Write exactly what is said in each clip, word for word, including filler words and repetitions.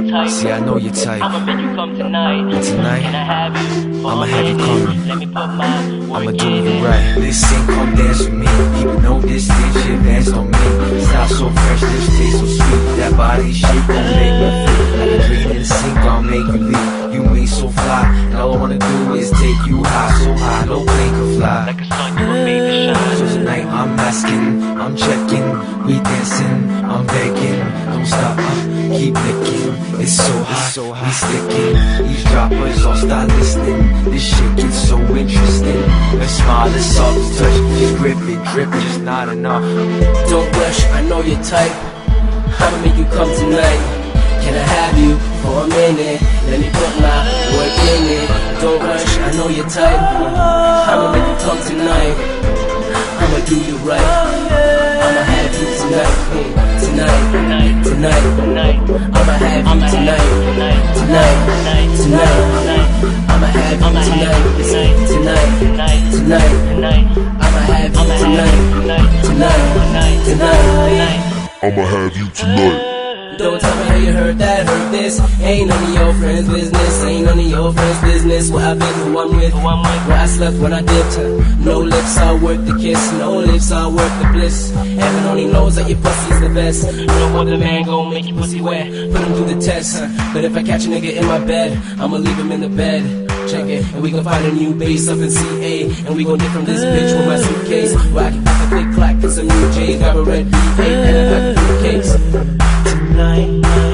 type. See, I know your type. I'ma make you come tonight. And tonight, Can I have you? I'ma have you coming. Let me put my work I'ma do in. you right. Listen, come dance with me. People know this stage advanced on me. Style so fresh, this taste so sweet. That body shape gon' make me feel like a dream in sync. I'll make you leave. You ain't so fly, and all I wanna do is take you high, so high, no plane can fly. Like a sun, you were made to shine. So tonight I'm asking, I'm checking, we dancing, I'm begging, don't stop, uh, keep licking. It's so hot, so hot, we sticking. Eavesdroppers all start listening. This shit gets so interesting. Let's smile, let's soft touch, just grip it, drip it, just not enough. Don't rush, I know your type. I'ma make you come tonight. Can I have you for a minute? Let me put my work in it. Don't rush, I know your type. I'ma make you come tonight. I'ma do you right. I'ma have you tonight, hey, tonight, tonight, tonight. I'ma have you tonight, tonight, tonight. I'ma have you tonight, tonight, tonight. I'ma have you tonight, tonight, tonight. I'ma have you tonight. Don't tell me how you heard that, heard this. Ain't none of your friends' business. Ain't none of your friends' business. Where I've been, who I'm with, who I'm with. Where I slept when I dipped her. No lips, I'll work the kiss. No lips, I'll work the bliss. Heaven only knows that your pussy's the best. No other man gon' make your pussy wet. Put him through the test, huh? But if I catch a nigga in my bed, I'ma leave him in the bed. Check it, and we gon' find a new base up in C A. And we gon' get from this bitch with my suitcase. Where I can pop a thick clack and some new J's. Grab a red B eight and a pack of fruitcakes. Tonight,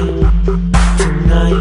tonight,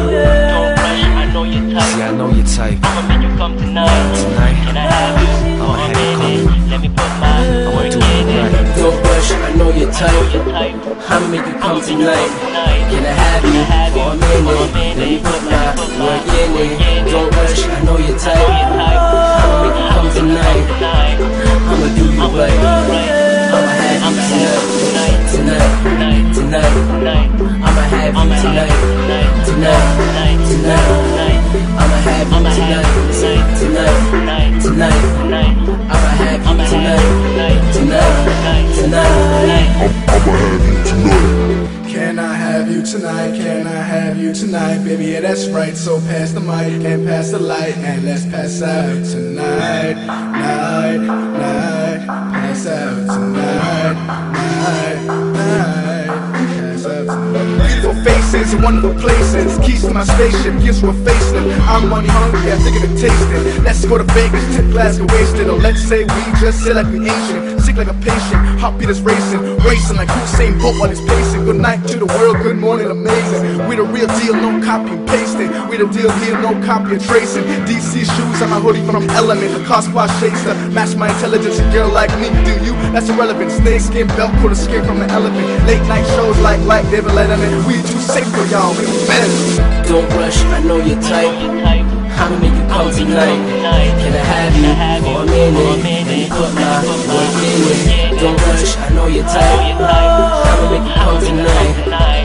don't rush, I know your type. See, I know your type. I'ma make you come tonight. Tonight, Can I have you I'ma for a have you minute? coming. Let me put my I'ma work do in you it. right. Don't rush, I know your I know type. your type. I'ma make you come I'ma make you tonight. come tonight. Can I have you have for a you minute? for a minute? Let me put my Let me put my work in work it. in it. Don't rush, I know your I type. know your type. I'ma make you come tonight. Tonight, I'ma do you I'ma right. do you right. I'ma have I'ma you have you tonight. tonight, Tonight, tonight, tonight. tonight. I'ma have I'ma you have tonight. you tonight, Tonight, tonight, tonight. I'ma have you I'ma have you tonight. tonight, Tonight, tonight, tonight. tonight. I'ma have you I'ma have tonight. you tonight, Tonight, tonight. I'ma have you tonight. Can I have you tonight? Can I have you tonight? Baby, yeah, that's right. So pass the mic and pass the light and let's pass out tonight. Night, night, pass out tonight. Night, night, pass out tonight. Beautiful faces and wonderful places. Keys to my spaceship, gives you a facelift. I'm money hungry, I'm thinking of tasting. Let's go to Vegas, tip Glasgow wasted. Or let's say we just sit like we ancient. Sick like a patient, heartbeat is racing. Racing like Usain Bolt while he's pacing. Good night to the world, good morning, amazing. We the real deal, no copy and pasting. We the deal deal, no copy and tracing. D C shoes on my hoodie from Element. The car squad shakes to match my intelligence. A girl like me, do you? That's irrelevant. Snake skin, belt, put a skin from an elephant. Late night shows like like David Letterman. We too sick for y'all, we better. Don't rush, I know your type. I'ma make you come tonight. Can I have you for a minute? Let me put my work in it. Don't rush, I know your type. I'ma make you come tonight.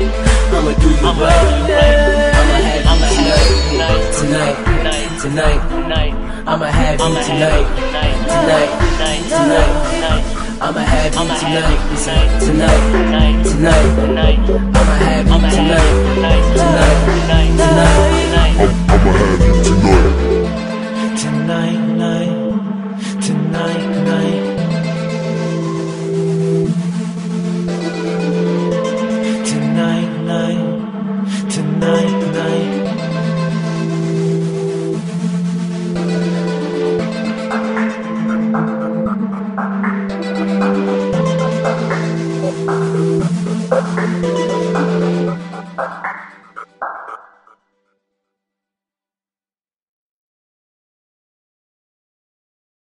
I'ma do you right. I'ma have you tonight, tonight, tonight. I'ma have you tonight, tonight, tonight. I'ma have you tonight, tonight, tonight, tonight. I'ma have you tonight, tonight, tonight. I'ma have you tonight. Tonight, night.